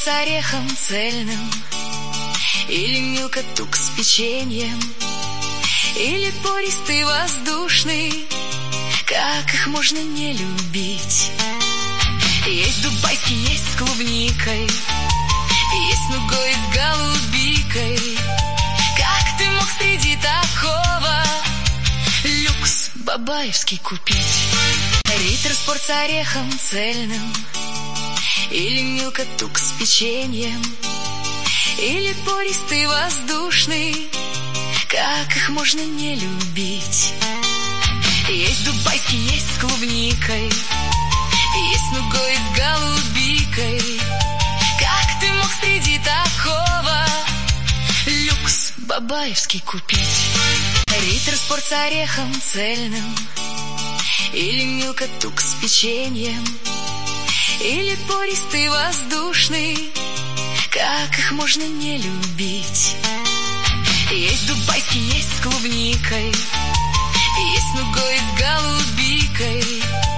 с орехом цельным, или Милка Тук с печеньем, или пористый воздушный. Как их можно не любить? Есть дубайский, есть с клубникой, есть нугой и с голубикой. Как ты мог среди такого люкс бабаевский купить? Риттер Спорт с орехом цельным, или Милка Тук с печеньем, или пористый воздушный. Как их можно не любить? Есть дубайский, есть с клубникой, есть нугой и с голубикой. Как ты мог среди такого люкс бабаевский купить? Риттер Спорт с орехом цельным, или Милка Тук с печеньем, или пористый воздушный. Как их можно не любить? Есть дубайский, есть с клубникой,